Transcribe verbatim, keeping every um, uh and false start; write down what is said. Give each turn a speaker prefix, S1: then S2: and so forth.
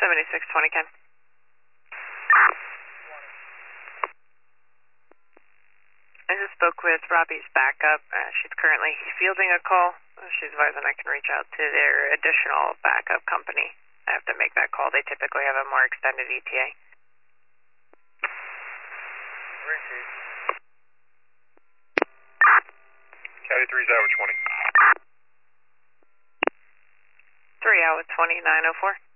S1: seventy-six twenty, Ken. I just spoke with Robbie's backup. Uh, she's currently fielding a call. She's advising I can reach out to their additional backup company. I have to make that call. They typically have a more extended E T A.
S2: County three's hour twenty.
S1: three hour twenty, nine oh four.